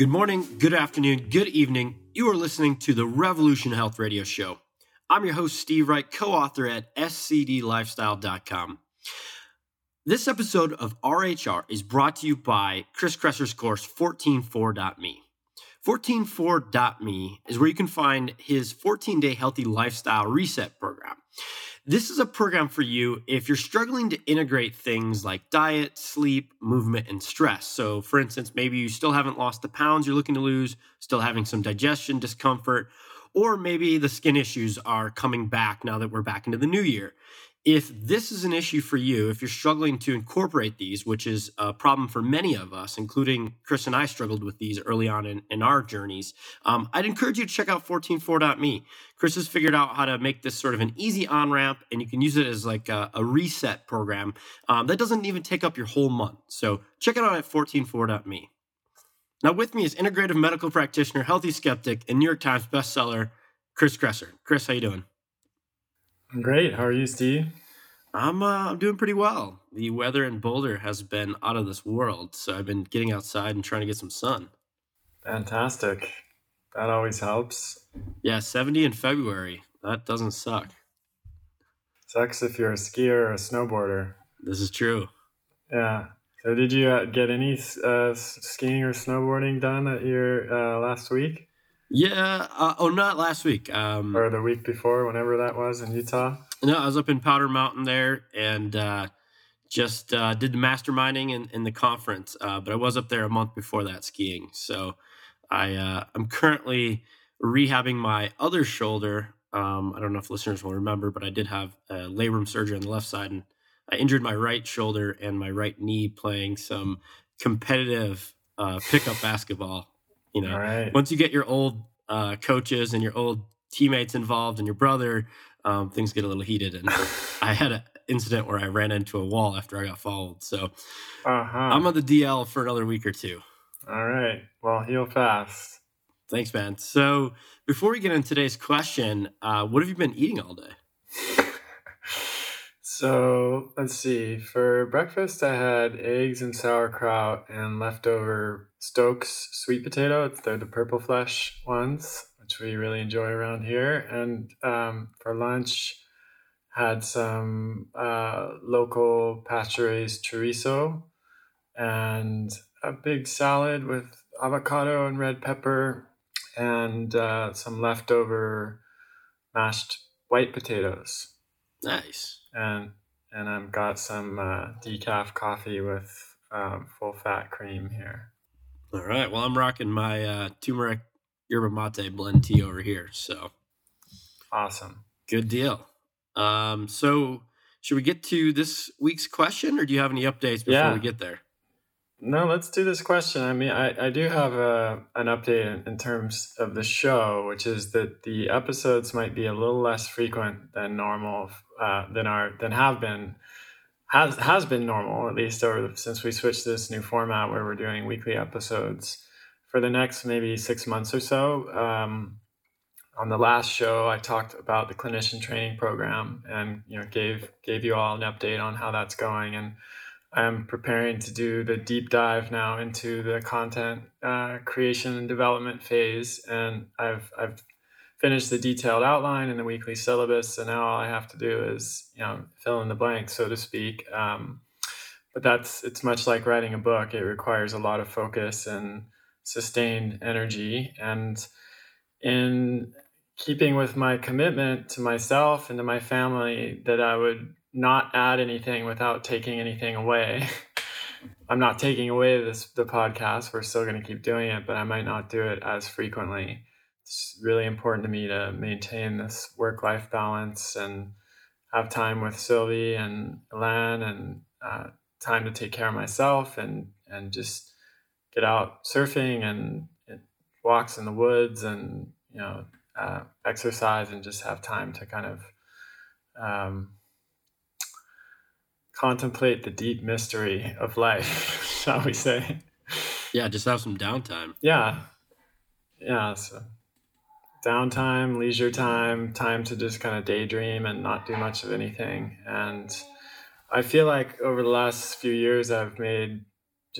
Good morning, good afternoon, good evening. You are listening to the Revolution Health Radio Show. I'm your host, Steve Wright, co-author at scdlifestyle.com. This episode of RHR is brought to you by Chris Kresser's course, 144.me. 144.me is where you can find his 14-day healthy lifestyle reset program. This is a program for you if you're struggling to integrate things like diet, sleep, movement, and stress. So, for instance, maybe you still haven't lost the pounds you're looking to lose, still having some digestion discomfort, or maybe the skin issues are coming back now that we're back into the new year. If this is an issue for you, if you're struggling to incorporate these, which is a problem for many of us, including Chris and I struggled with these early on in our journeys, I'd encourage you to check out 144.me. Chris has figured out how to make this sort of an easy on-ramp, and you can use it as like a reset program that doesn't even take up your whole month. So check it out at 144.me. Now with me is integrative medical practitioner, healthy skeptic, and New York Times bestseller, Chris Kresser. Chris, how you doing? I'm great. How are you, Steve? I'm doing pretty well. The weather in Boulder has been out of this world, so I've been getting outside and trying to get some sun. Fantastic. That always helps. Yeah, 70 in February. That doesn't suck. Sucks if you're a skier or a snowboarder. This is true. Yeah. So did you get any skiing or snowboarding done at your last week? Yeah. Not last week. Or the week before, whenever that was in Utah? No, I was up in Powder Mountain there and just did the masterminding in the conference. But I was up there a month before that skiing. So I'm currently rehabbing my other shoulder. I don't know if listeners will remember, but I did have a labrum surgery on the left side, and I injured my right shoulder and my right knee playing some competitive pickup basketball. You know, Right. Once you get your old coaches and your old teammates involved and your brother, things get a little heated. And I had an incident where I ran into a wall after I got fouled. So I'm on the DL for another week or two. All right. Well, heal fast. Thanks, man. So before we get into today's question, what have you been eating all day? So let's see. For breakfast, I had eggs and sauerkraut and leftover Stokes sweet potato. They're the purple flesh ones, which we really enjoy around here. And for lunch, had some local pasture-raised chorizo and a big salad with avocado and red pepper and some leftover mashed white potatoes. Nice. And I've got some decaf coffee with full fat cream here. All right. Well, I'm rocking my turmeric yerba mate blend tea over here. So awesome. Good deal. So should we get to this week's question, or do you have any updates before we get there? No, let's do this question. I mean, I do have an update in terms of the show, which is that the episodes might be a little less frequent than normal, has been normal, at least since we switched to this new format where we're doing weekly episodes for the next maybe 6 months or so. On the last show, I talked about the clinician training program and gave you all an update on how that's going, and I'm preparing to do the deep dive now into the content creation and development phase, and I've finished the detailed outline and the weekly syllabus, and now all I have to do is fill in the blanks, so to speak. But it's much like writing a book. It requires a lot of focus and sustained energy, and in keeping with my commitment to myself and to my family that I would not add anything without taking anything away. I'm not taking away the podcast. We're still going to keep doing it, but I might not do it as frequently. It's really important to me to maintain this work-life balance and have time with Sylvie and Elan and time to take care of myself and just get out surfing and walks in the woods and exercise and just have time to kind of contemplate the deep mystery of life, shall we say. Yeah, just have some downtime. Yeah. So downtime, leisure time to just kind of daydream and not do much of anything. And I feel like over the last few years, I've made just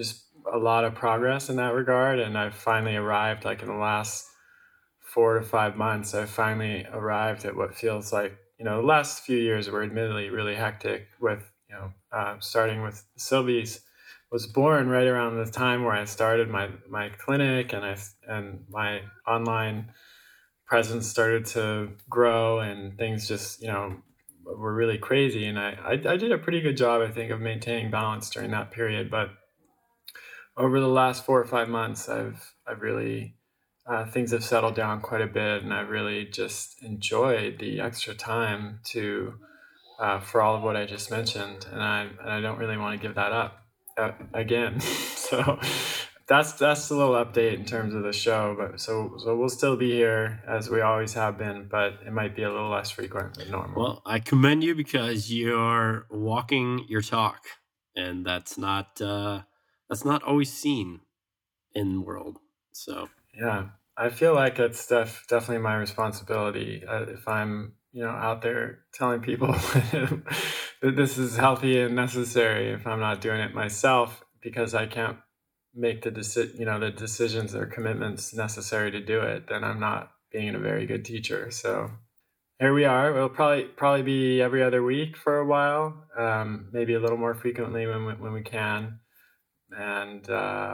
a lot of progress in that regard. And I've finally arrived, like in the last 4 to 5 months, I've finally arrived at what feels like, the last few years were admittedly really hectic with, starting with Sylvie's was born right around the time where I started my clinic, and my online presence started to grow, and things just, were really crazy. And I did a pretty good job, I think, of maintaining balance during that period. But over the last 4 or 5 months, I've really things have settled down quite a bit, and I've really just enjoyed the extra time to for all of what I just mentioned, and I don't really want to give that up again. So that's a little update in terms of the show. But so we'll still be here as we always have been, but it might be a little less frequent than normal. Well, I commend you because you're walking your talk, and that's not always seen in the world. So yeah, I feel like it's definitely my responsibility if I'm out there telling people that this is healthy and necessary. If I'm not doing it myself because I can't make the decisions or commitments necessary to do it, then I'm not being a very good teacher. So here we are. We'll probably be every other week for a while, maybe a little more frequently when we can. And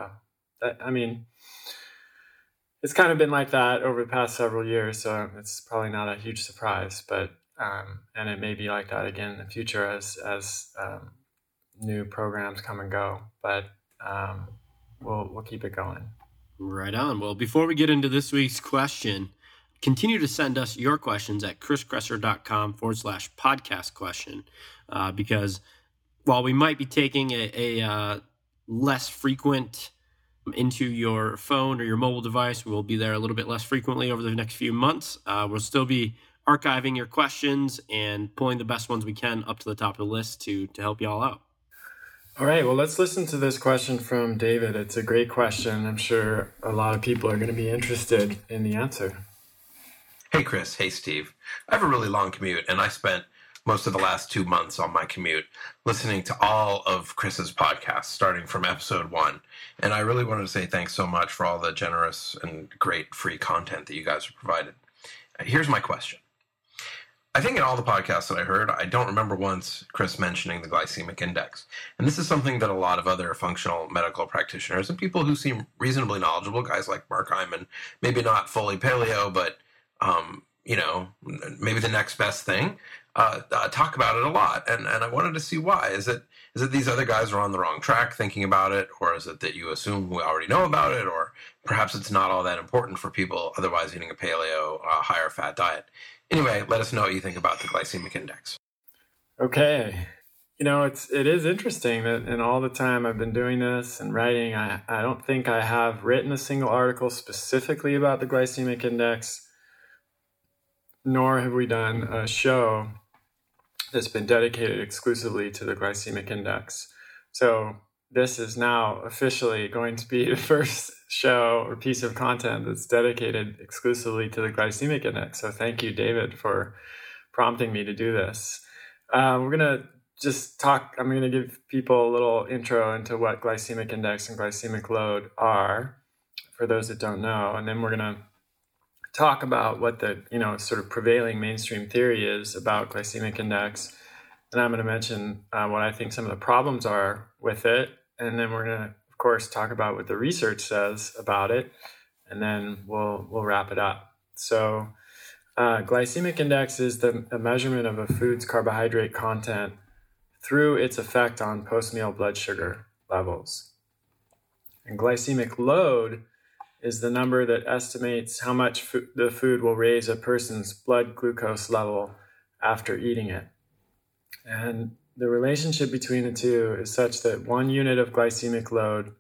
it's kind of been like that over the past several years, so it's probably not a huge surprise. But and it may be like that again in the future as new programs come and go. But we'll keep it going. Right on. Well, before we get into this week's question, continue to send us your questions at chriskresser.com/podcast question, because while we might be taking a less frequent into your phone or your mobile device, we will be there a little bit less frequently over the next few months. We'll still be archiving your questions and pulling the best ones we can up to the top of the list to help you all out. All right, well, let's listen to this question from David. It's a great question. I'm sure a lot of people are going to be interested in the answer. Hey, Chris. Hey, Steve. I have a really long commute, and I spent most of the last 2 months on my commute listening to all of Chris's podcasts, starting from episode 1. And I really wanted to say thanks so much for all the generous and great free content that you guys have provided. Here's my question. I think in all the podcasts that I heard, I don't remember once Chris mentioning the glycemic index. And this is something that a lot of other functional medical practitioners and people who seem reasonably knowledgeable, guys like Mark Hyman, maybe not fully paleo, but maybe the next best thing, talk about it a lot. And I wanted to see why. Is it these other guys are on the wrong track thinking about it, or is it that you assume we already know about it, or perhaps it's not all that important for people otherwise eating a paleo, higher fat diet? Anyway, let us know what you think about the glycemic index. Okay. It is interesting that in all the time I've been doing this and writing, I don't think I have written a single article specifically about the glycemic index, nor have we done a show that's been dedicated exclusively to the glycemic index. So this is now officially going to be the first show or piece of content that's dedicated exclusively to the glycemic index. So thank you, David, for prompting me to do this. We're going to just talk. I'm going to give people a little intro into what glycemic index and glycemic load are, for those that don't know. And then we're going to talk about what the sort of prevailing mainstream theory is about glycemic index. And I'm going to mention what I think some of the problems are with it. And then we're going to, of course, talk about what the research says about it. And then we'll wrap it up. So glycemic index is a measurement of a food's carbohydrate content through its effect on post-meal blood sugar levels. And glycemic load is the number that estimates how much the food will raise a person's blood glucose level after eating it. And the relationship between the two is such that 1 unit of glycemic load,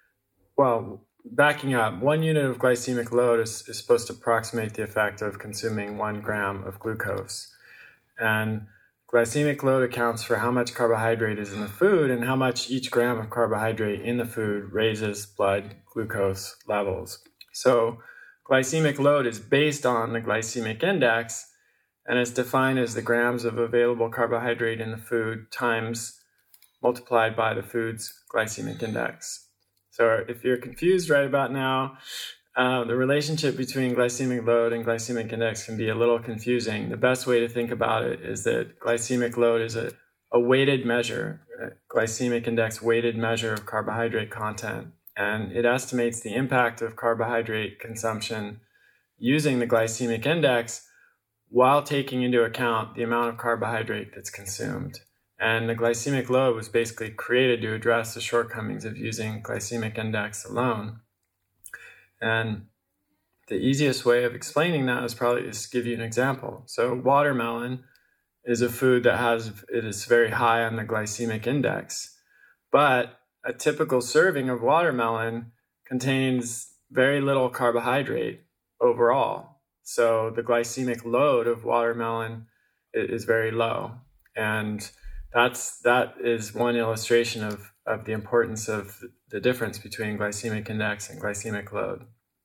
backing up, 1 unit of glycemic load is supposed to approximate the effect of consuming 1 gram of glucose. And glycemic load accounts for how much carbohydrate is in the food and how much each gram of carbohydrate in the food raises blood glucose levels. So glycemic load is based on the glycemic index, and it's defined as the grams of available carbohydrate in the food times multiplied by the food's glycemic index. So if you're confused right about now, the relationship between glycemic load and glycemic index can be a little confusing. The best way to think about it is that glycemic load is a weighted measure, a glycemic index weighted measure of carbohydrate content. And it estimates the impact of carbohydrate consumption using the glycemic index while taking into account the amount of carbohydrate that's consumed. And the glycemic load was basically created to address the shortcomings of using glycemic index alone. And the easiest way of explaining that is probably just give you an example. So watermelon is a food that is very high on the glycemic index, but a typical serving of watermelon contains very little carbohydrate overall. So the glycemic load of watermelon is very low. And that is one illustration of the importance of the difference between glycemic index and glycemic load.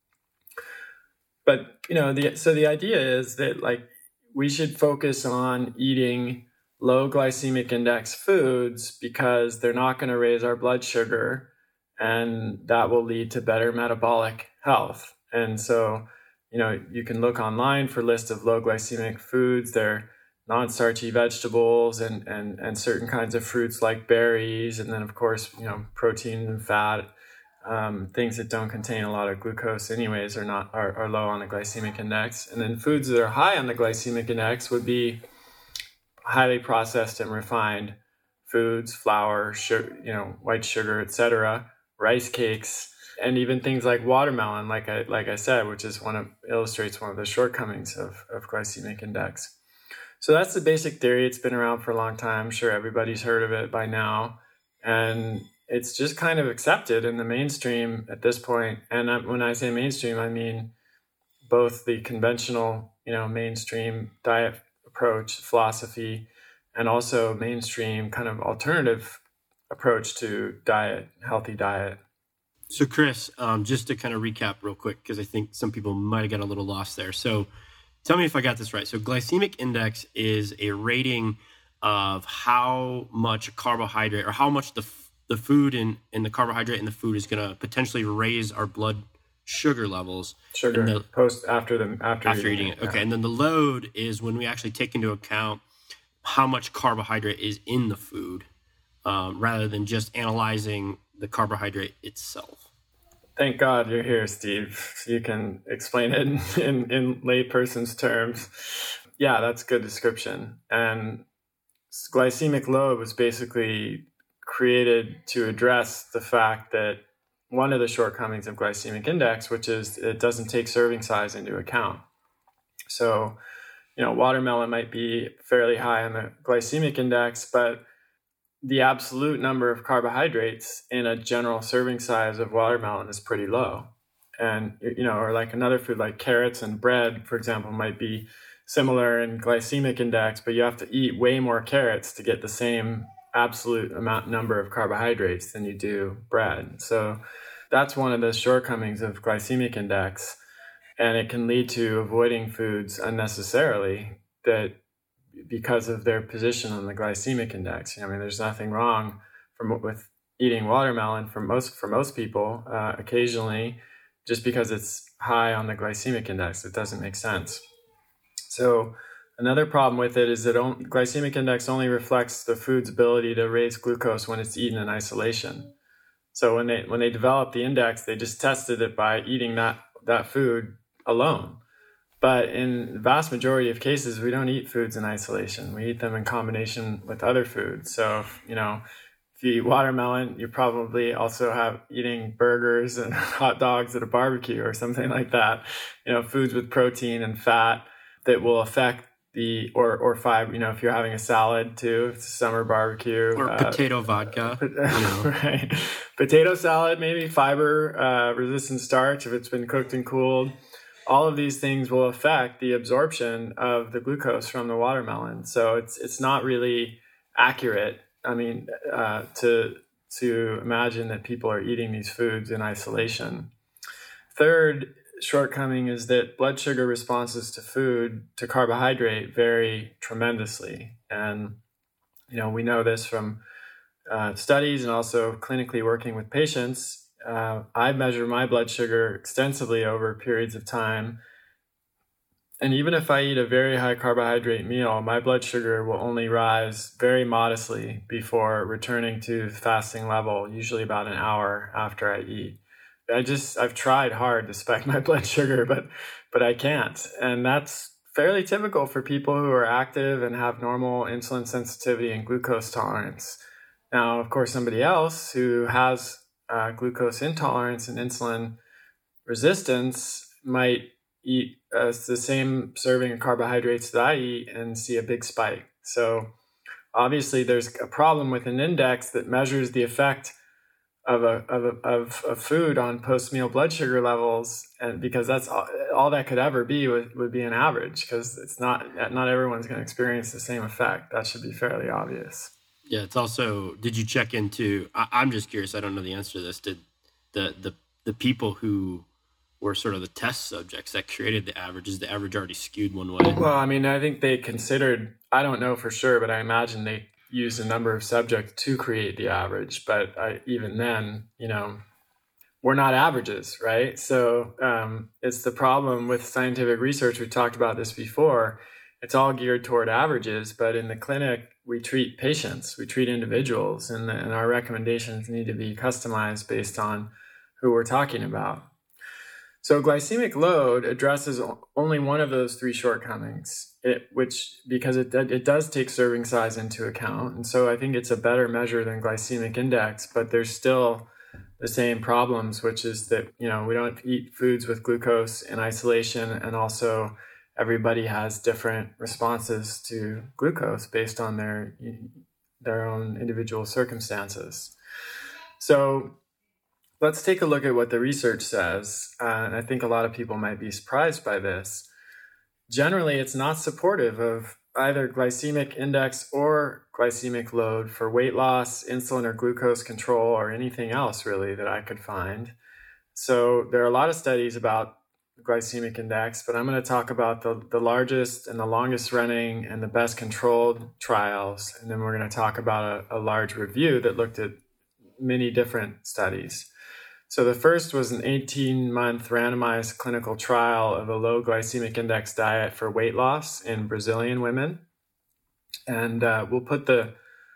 But, so the idea is that we should focus on eating low glycemic index foods because they're not going to raise our blood sugar, and that will lead to better metabolic health. And so, you can look online for lists of low glycemic foods. They're non-starchy vegetables and certain kinds of fruits like berries, and then of course, protein and fat. Things that don't contain a lot of glucose anyways are low on the glycemic index. And then foods that are high on the glycemic index would be highly processed and refined foods, flour, sugar, white sugar, etc., rice cakes, and even things like watermelon, like I said, which is illustrates one of the shortcomings of glycemic index. So that's the basic theory. It's been around for a long time. I'm sure everybody's heard of it by now. And it's just kind of accepted in the mainstream at this point. And when I say mainstream, I mean both the conventional, mainstream diet approach, philosophy, and also mainstream kind of alternative approach to diet, healthy diet. So Chris, just to kind of recap real quick, because I think some people might have got a little lost there. So tell me if I got this right. So glycemic index is a rating of how much carbohydrate or how much the food and the carbohydrate in the food is going to potentially raise our blood sugar levels. Sugar after eating it. Okay, and then the load is when we actually take into account how much carbohydrate is in the food, rather than just analyzing the carbohydrate itself. Thank God you're here, Steve, so you can explain it in layperson's terms. Yeah, that's a good description. And glycemic load was basically created to address the fact that one of the shortcomings of glycemic index, which is it doesn't take serving size into account. So, watermelon might be fairly high on the glycemic index, but the absolute number of carbohydrates in a general serving size of watermelon is pretty low. And, or like another food like carrots and bread, for example, might be similar in glycemic index, but you have to eat way more carrots to get the same absolute number of carbohydrates than you do bread. So that's one of the shortcomings of glycemic index. And it can lead to avoiding foods unnecessarily because of their position on the glycemic index. There's nothing wrong with eating watermelon for most people occasionally, just because it's high on the glycemic index. It doesn't make sense. So another problem with it is that glycemic index only reflects the food's ability to raise glucose when it's eaten in isolation. So when they developed the index, they just tested it by eating that food alone. But in the vast majority of cases, we don't eat foods in isolation. We eat them in combination with other foods. So, if you eat watermelon, you probably also eating burgers and hot dogs at a barbecue or something like that. Foods with protein and fat that will affect or fiber. If you're having a salad too, it's a summer barbecue. Or potato vodka. Right. Potato salad, maybe fiber, resistant starch if it's been cooked and cooled. All of these things will affect the absorption of the glucose from the watermelon. So it's not really accurate. To imagine that people are eating these foods in isolation. Third shortcoming is that blood sugar responses to carbohydrate vary tremendously. And, we know this from studies and also clinically working with patients. I measure my blood sugar extensively over periods of time. And even if I eat a very high carbohydrate meal, my blood sugar will only rise very modestly before returning to fasting level, usually about an hour after I eat. I've tried hard to spike my blood sugar, but I can't. And that's fairly typical for people who are active and have normal insulin sensitivity and glucose tolerance. Now, of course, somebody else who has glucose intolerance and insulin resistance might eat the same serving of carbohydrates that I eat and see a big spike. So obviously there's a problem with an index that measures the effect of food on post-meal blood sugar levels, and because that's all that could ever be would be an average, because it's not everyone's going to experience the same effect. That should be fairly obvious. Yeah, it's also, did you check into, I'm just curious, I don't know the answer to this, did the people who were sort of the test subjects that created the average, is the average already skewed one way? Well, I mean, I think they considered, I don't know for sure, but I imagine they used a number of subjects to create the average. But even then, we're not averages, right? So it's the problem with scientific research. We talked about this before. It's all geared toward averages, but in the clinic, we treat patients, we treat individuals, and our recommendations need to be customized based on who we're talking about. So glycemic load addresses only one of those three shortcomings, because it does take serving size into account. And so I think it's a better measure than glycemic index, but there's still the same problems, which is that, we don't eat foods with glucose in isolation. And also everybody has different responses to glucose based on their own individual circumstances. So let's take a look at what the research says. And I think a lot of people might be surprised by this. Generally, it's not supportive of either glycemic index or glycemic load for weight loss, insulin or glucose control, or anything else really that I could find. So there are a lot of studies about glycemic index, but I'm going to talk about the largest and the longest running and the best controlled trials. And then we're going to talk about a large review that looked at many different studies. So the first was an 18-month randomized clinical trial of a low glycemic index diet for weight loss in Brazilian women. And we'll put the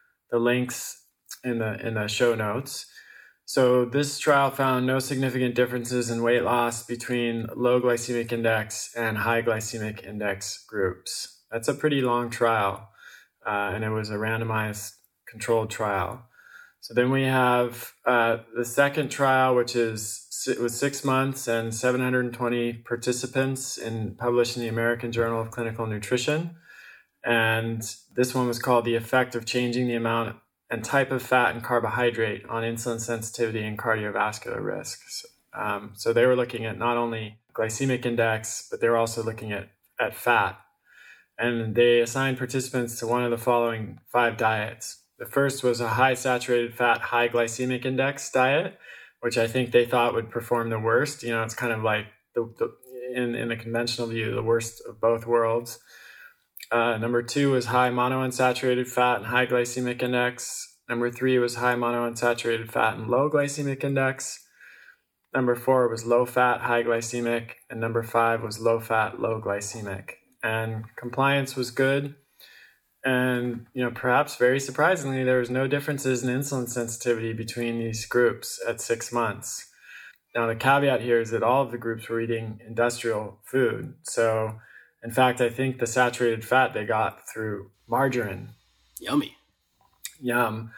links in the show notes. So this trial found no significant differences in weight loss between low glycemic index and high glycemic index groups. That's a pretty long trial, and it was a randomized controlled trial. So then we have the second trial, which was 6 months and 720 participants, published in the American Journal of Clinical Nutrition. And this one was called The Effect of Changing the Amount and Type of Fat and Carbohydrate on Insulin Sensitivity and Cardiovascular Risks. So they were looking at not only glycemic index, but they were also looking at fat. And they assigned participants to one of the following 5 diets. The first was a high saturated fat, high glycemic index diet, which I think they thought would perform the worst. It's kind of like in the conventional view, the worst of both worlds. Number 2 was high monounsaturated fat and high glycemic index. Number 3 was high monounsaturated fat and low glycemic index. Number 4 was low fat, high glycemic. And number 5 was low fat, low glycemic. And compliance was good. And, perhaps very surprisingly, there was no differences in insulin sensitivity between these groups at 6 months. Now, the caveat here is that all of the groups were eating industrial food. So, in fact, I think the saturated fat they got through margarine. Yummy. Yum.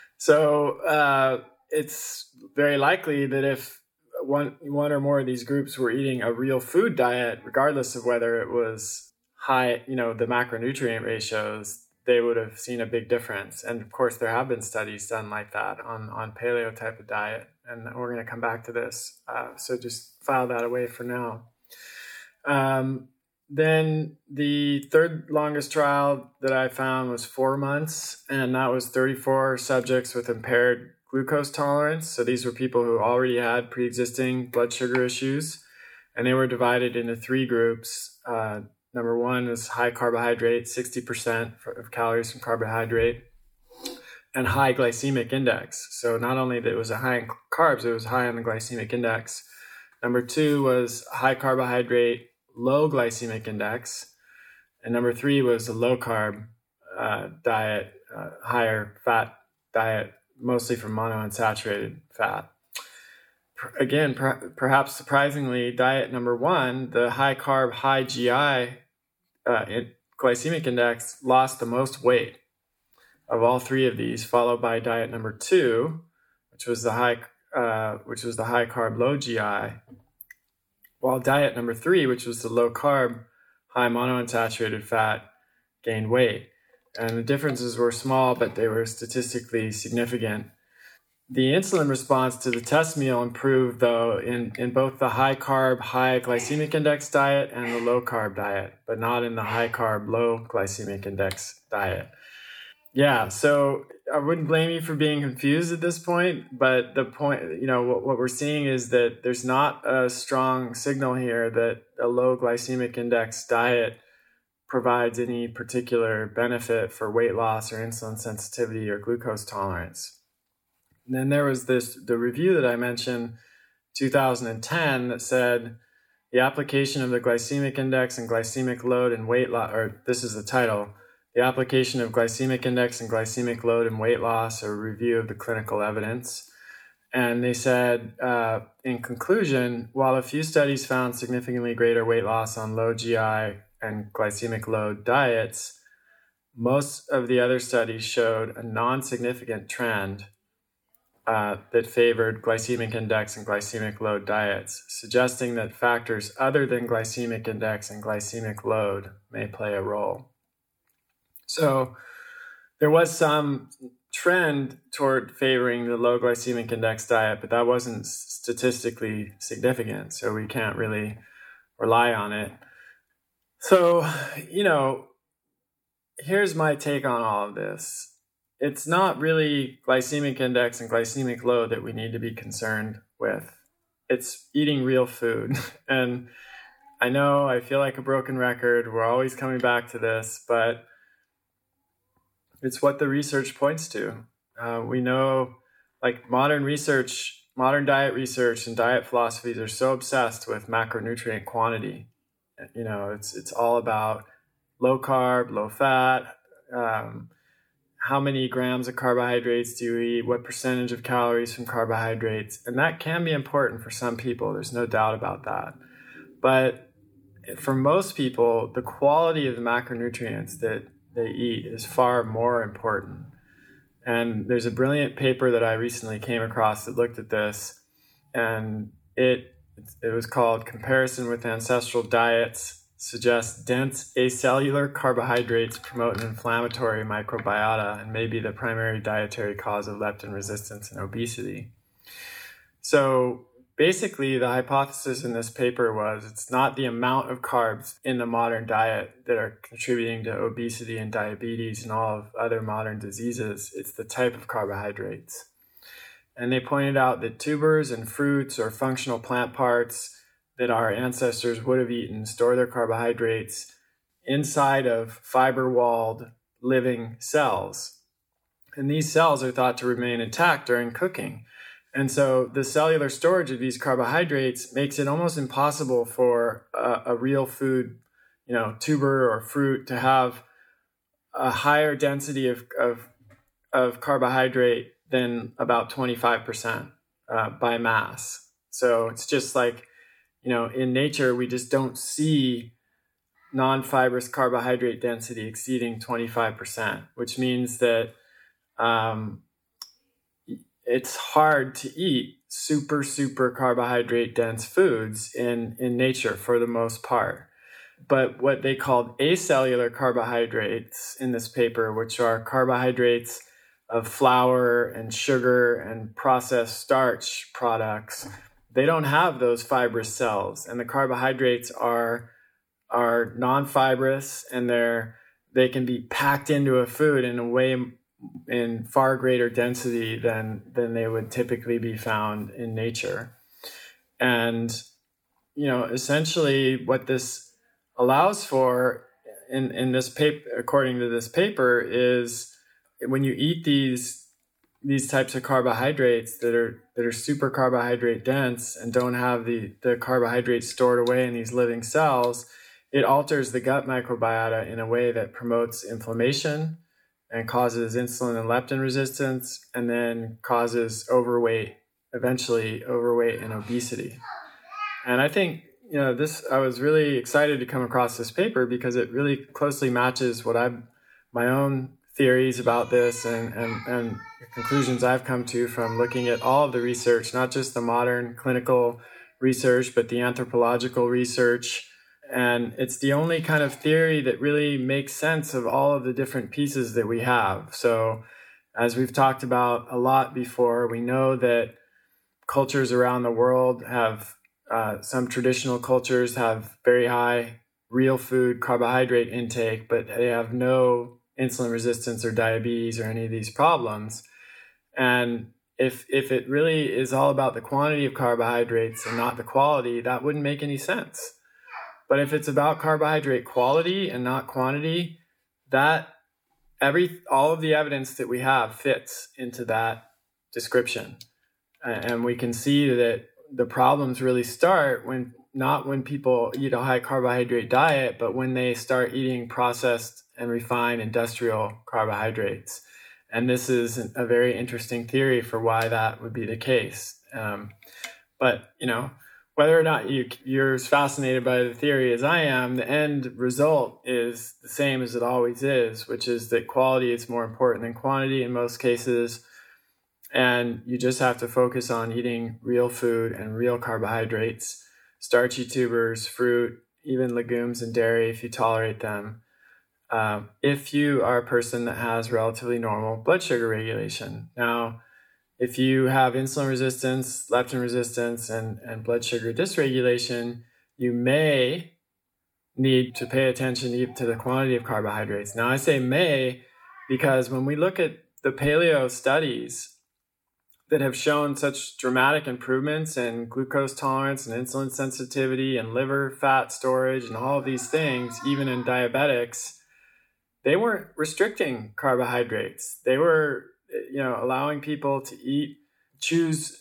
So, it's very likely that if one or more of these groups were eating a real food diet, regardless of whether it was high, the macronutrient ratios, they would have seen a big difference. And of course, there have been studies done like that on paleo type of diet. And we're going to come back to this. So just file that away for now. Then the third longest trial that I found was 4 months. And that was 34 subjects with impaired glucose tolerance. So these were people who already had pre-existing blood sugar issues. And they were divided into 3 groups. Number 1 was high carbohydrate, 60% of calories from carbohydrate. and high glycemic index. So not only that it was a high in carbs, it was high on the glycemic index. Number 2 was high carbohydrate, low glycemic index. And number 3 was a low carb diet, higher fat diet, mostly from monounsaturated fat. Again, perhaps surprisingly, diet number 1, the high carb, high GI glycemic index, lost the most weight of all 3 of these, followed by diet number 2, which was the high carb, low GI, while diet number 3, which was the low carb, high monounsaturated fat, gained weight. And the differences were small, but they were statistically significant. The insulin response to the test meal improved, though, in both the high carb, high glycemic index diet and the low carb diet, but not in the high carb, low glycemic index diet. Yeah, so I wouldn't blame you for being confused at this point, but the point, what we're seeing is that there's not a strong signal here that a low glycemic index diet provides any particular benefit for weight loss or insulin sensitivity or glucose tolerance. And then there was the review that I mentioned, 2010, that said the application of the glycemic index and glycemic load and weight loss, or this is the title, the application of glycemic index and glycemic load and weight loss, or review of the clinical evidence. And they said, in conclusion, while a few studies found significantly greater weight loss on low GI and glycemic load diets, most of the other studies showed a non-significant trend that favored glycemic index and glycemic load diets, suggesting that factors other than glycemic index and glycemic load may play a role. So there was some trend toward favoring the low glycemic index diet, but that wasn't statistically significant, so we can't really rely on it. So, here's my take on all of this. It's not really glycemic index and glycemic load that we need to be concerned with. It's eating real food. And I know I feel like a broken record. We're always coming back to this, but it's what the research points to. We know, like modern diet research and diet philosophies are so obsessed with macronutrient quantity. It's all about low carb, low fat, how many grams of carbohydrates do you eat, what percentage of calories from carbohydrates. And that can be important for some people. There's no doubt about that. But for most people, the quality of the macronutrients that they eat is far more important. And there's a brilliant paper that I recently came across that looked at this, and it was called Comparison with Ancestral Diets Suggests Dense Acellular Carbohydrates Promote an Inflammatory Microbiota and May be the Primary Dietary Cause of Leptin Resistance and Obesity. So basically, the hypothesis in this paper was it's not the amount of carbs in the modern diet that are contributing to obesity and diabetes and all of other modern diseases. It's the type of carbohydrates. And they pointed out that tubers and fruits or functional plant parts that our ancestors would have eaten store their carbohydrates inside of fiber-walled living cells. And these cells are thought to remain intact during cooking. And so the cellular storage of these carbohydrates makes it almost impossible for a real food, tuber or fruit to have a higher density of carbohydrate than about 25% by mass. So it's just like, in nature, we just don't see non-fibrous carbohydrate density exceeding 25%, which means that it's hard to eat super carbohydrate dense foods in nature for the most part. But what they called acellular carbohydrates in this paper, which are carbohydrates of flour and sugar and processed starch products, they don't have those fibrous cells, and the carbohydrates are non-fibrous, and they can be packed into a food in a way in far greater density than they would typically be found in nature. And essentially what this allows for in this paper, according to this paper, is when you eat these these types of carbohydrates that are super carbohydrate dense and don't have the carbohydrates stored away in these living cells, it alters the gut microbiota in a way that promotes inflammation and causes insulin and leptin resistance, and then causes eventually overweight and obesity. And I think, I was really excited to come across this paper because it really closely matches my own theories about this and the conclusions I've come to from looking at all of the research, not just the modern clinical research, but the anthropological research. And it's the only kind of theory that really makes sense of all of the different pieces that we have. So as we've talked about a lot before, we know that cultures around the world have, some traditional cultures have very high real food carbohydrate intake, but they have no insulin resistance or diabetes or any of these problems. And if it really is all about the quantity of carbohydrates and not the quality, that wouldn't make any sense. But if it's about carbohydrate quality and not quantity, all of the evidence that we have fits into that description. And we can see that the problems really start not when people eat a high carbohydrate diet, but when they start eating processed and refined industrial carbohydrates. And this is a very interesting theory for why that would be the case. But whether or not you're as fascinated by the theory as I am, the end result is the same as it always is, which is that quality is more important than quantity in most cases. And you just have to focus on eating real food and real carbohydrates, starchy tubers, fruit, even legumes and dairy if you tolerate them. If you are a person that has relatively normal blood sugar regulation. Now, if you have insulin resistance, leptin resistance, and blood sugar dysregulation, you may need to pay attention to the quantity of carbohydrates. Now, I say may because when we look at the paleo studies that have shown such dramatic improvements in glucose tolerance and insulin sensitivity and liver fat storage and all of these things, even in diabetics, they weren't restricting carbohydrates. They were allowing people to choose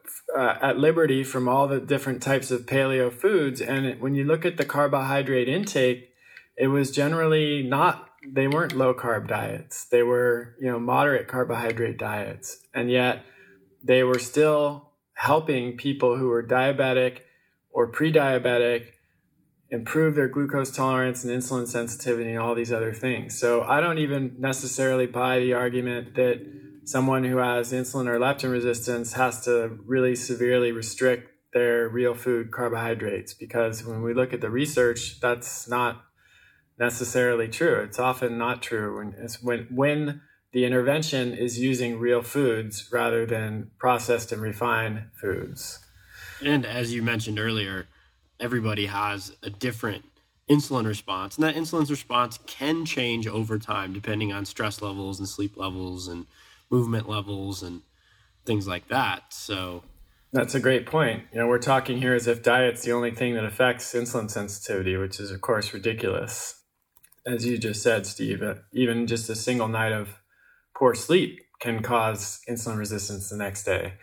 at liberty from all the different types of paleo foods. And when you look at the carbohydrate intake, it was generally they weren't low carb diets. They were, moderate carbohydrate diets. And yet they were still helping people who were diabetic or pre-diabetic improve their glucose tolerance and insulin sensitivity and all these other things. So I don't even necessarily buy the argument that someone who has insulin or leptin resistance has to really severely restrict their real food carbohydrates, because when we look at the research, that's not necessarily true. It's often not true when the intervention is using real foods rather than processed and refined foods. And as you mentioned earlier, everybody has a different insulin response, and that insulin response can change over time depending on stress levels and sleep levels and movement levels and things like that. So that's a great point. We're talking here as if diet's the only thing that affects insulin sensitivity, which is of course ridiculous. As you just said, Steve, even just a single night of poor sleep can cause insulin resistance the next day.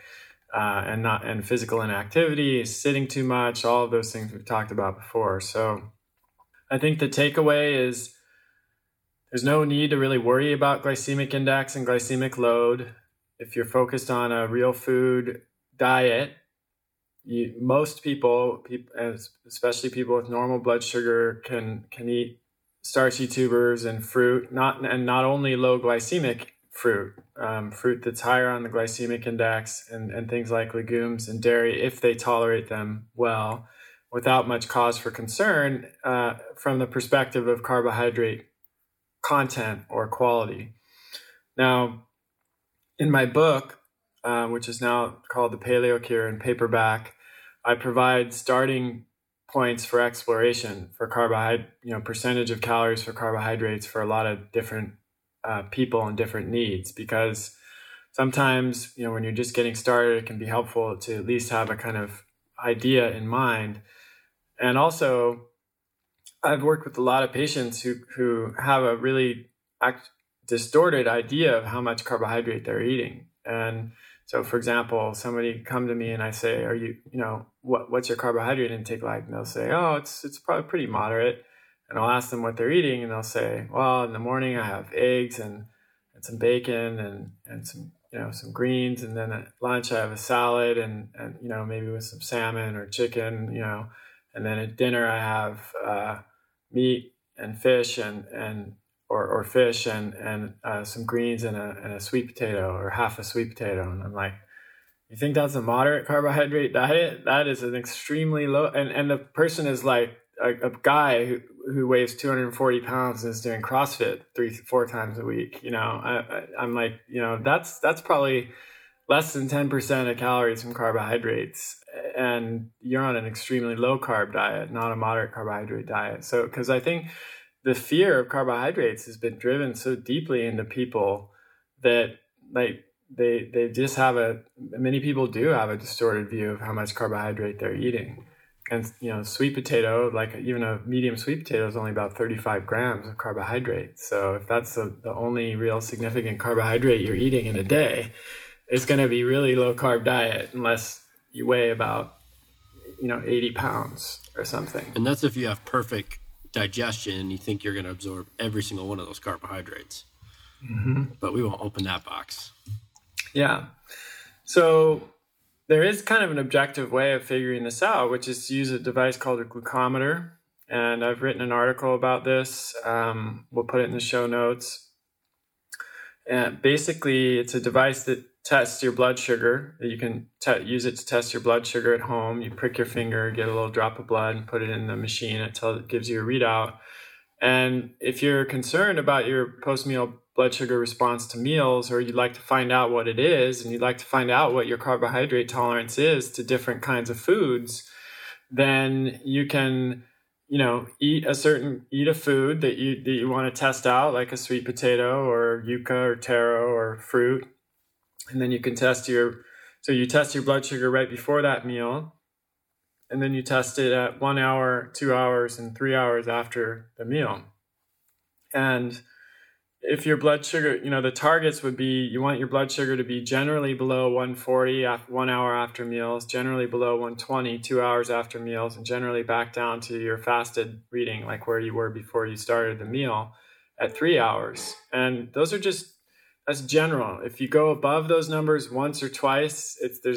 And physical inactivity, sitting too much, all of those things we've talked about before. So I think the takeaway is there's no need to really worry about glycemic index and glycemic load. If you're focused on a real food diet, most people, especially people with normal blood sugar, can eat starchy tubers and fruit, not only low glycemic fruit that's higher on the glycemic index, and things like legumes and dairy if they tolerate them well, without much cause for concern from the perspective of carbohydrate content or quality. Now, in my book, which is now called The Paleo Cure in paperback, I provide starting points for exploration for percentage of calories for carbohydrates for a lot of different people and different needs, because sometimes, when you're just getting started, it can be helpful to at least have a kind of idea in mind. And also, I've worked with a lot of patients who have a really distorted idea of how much carbohydrate they're eating. And so, for example, somebody come to me and I say, "Are you, what's your carbohydrate intake like?" And they'll say, "Oh, it's probably pretty moderate." And I'll ask them what they're eating, and they'll say, "Well, in the morning I have eggs and some bacon and some greens, and then at lunch I have a salad and maybe with some salmon or chicken, and then at dinner I have meat and fish or fish and some greens and a sweet potato or half a sweet potato." And I'm like, "You think that's a moderate carbohydrate diet? That is an extremely low." And the person is like a guy who weighs 240 pounds and is doing CrossFit 3-4 times a week. I'm like, that's probably less than 10% of calories from carbohydrates, and you're on an extremely low carb diet, not a moderate carbohydrate diet. So, because I think the fear of carbohydrates has been driven so deeply into people that like they just many people do have a distorted view of how much carbohydrate they're eating. And, sweet potato, like even a medium sweet potato is only about 35 grams of carbohydrate. So if that's the only real significant carbohydrate you're eating in a day, it's going to be really low carb diet unless you weigh about, 80 pounds or something. And that's if you have perfect digestion and you think you're going to absorb every single one of those carbohydrates. Mm-hmm. But we won't open that box. Yeah. So there is kind of an objective way of figuring this out, which is to use a device called a glucometer. And I've written an article about this. We'll put it in the show notes. And basically, it's a device that tests your blood sugar. You can use it to test your blood sugar at home. You prick your finger, get a little drop of blood, and put it in the machine until it gives you a readout. And if you're concerned about your post-meal blood sugar response to meals, or you'd like to find out what it is, and you'd like to find out what your carbohydrate tolerance is to different kinds of foods, then you can, eat a food that you want to test out, like a sweet potato or yucca or taro or fruit. And then you can test your blood sugar right before that meal. And then you test it at 1 hour, 2 hours, and 3 hours after the meal. And if your blood sugar, the targets would be, you want your blood sugar to be generally below 140 1 hour after meals, generally below 120 2 hours after meals, and generally back down to your fasted reading, like where you were before you started the meal at 3 hours. And those are that's general. If you go above those numbers once or twice,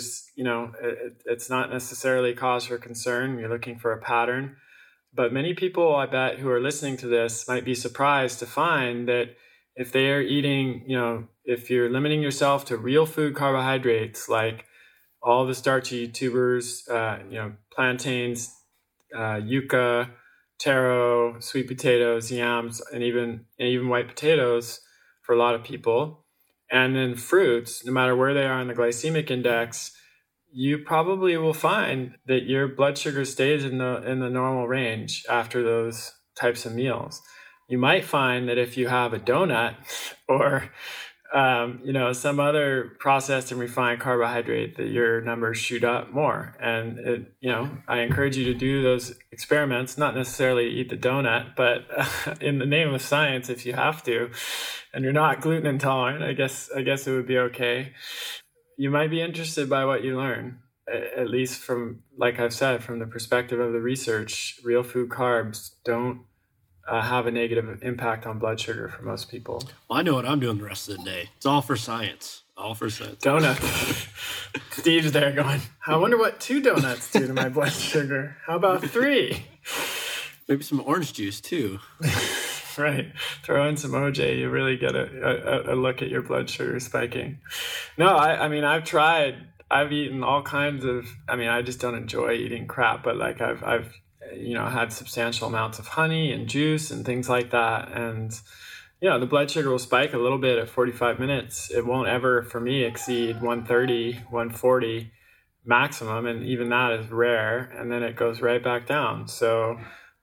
it's not necessarily cause for concern. You're looking for a pattern. But many people, I bet, who are listening to this might be surprised to find that if they are eating, if you're limiting yourself to real food carbohydrates, like all the starchy tubers, plantains, yucca, taro, sweet potatoes, yams, and even white potatoes for a lot of people, and then fruits, no matter where they are on the glycemic index, you probably will find that your blood sugar stays in the normal range after those types of meals. You might find that if you have a donut or some other processed and refined carbohydrate, that your numbers shoot up more. And I encourage you to do those experiments, not necessarily eat the donut, but in the name of science, if you have to, and you're not gluten intolerant, I guess it would be okay. You might be interested by what you learn, at least from, like I've said, from the perspective of the research. Real food carbs don't have a negative impact on blood sugar for most people. Well, I know what I'm doing the rest of the day. It's all for science. All for science. Donuts. Steve's there going, I wonder what 2 donuts do to my blood sugar. How about 3? Maybe some orange juice too. Right. Throw in some OJ, you really get a look at your blood sugar spiking. No, I mean, I've eaten all kinds of, I just don't enjoy eating crap, but like I've had substantial amounts of honey and juice and things like that. And, the blood sugar will spike a little bit at 45 minutes. It won't ever, for me, exceed 130, 140 maximum. And even that is rare. And then it goes right back down. So,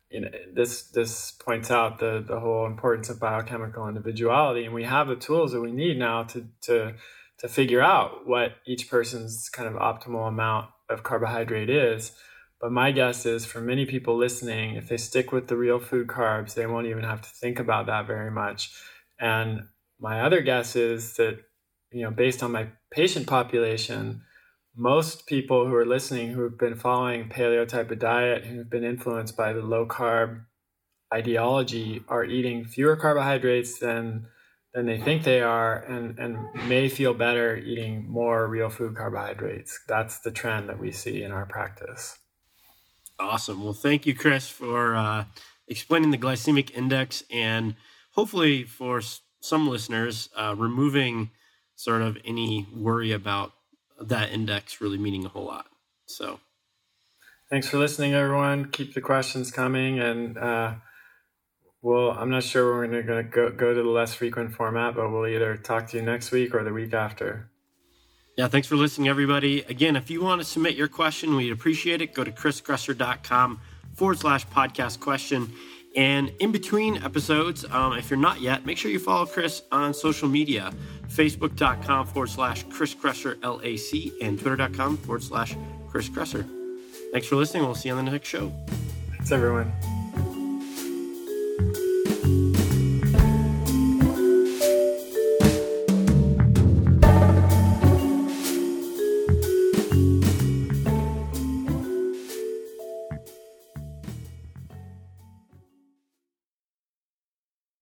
this points out the whole importance of biochemical individuality. And we have the tools that we need now to figure out what each person's kind of optimal amount of carbohydrate is. But my guess is for many people listening, if they stick with the real food carbs, they won't even have to think about that very much. And my other guess is that based on my patient population, most people who are listening who have been following paleo type of diet, who have been influenced by the low carb ideology, are eating fewer carbohydrates than they think they are, and may feel better eating more real food carbohydrates. That's the trend that we see in our practice. Awesome. Well, thank you, Chris, for explaining the glycemic index, and hopefully for some listeners, removing sort of any worry about that index really meaning a whole lot. So thanks for listening, everyone. Keep the questions coming, and I'm not sure we're going to go to the less frequent format, but we'll either talk to you next week or the week after. Yeah, thanks for listening, everybody. Again, if you want to submit your question, we'd appreciate it. Go to chriskresser.com/podcast question. And in between episodes, if you're not yet, make sure you follow Chris on social media, facebook.com/Chris Kresser LAC and twitter.com/Chris Kresser. Thanks for listening. We'll see you on the next show. Thanks, everyone.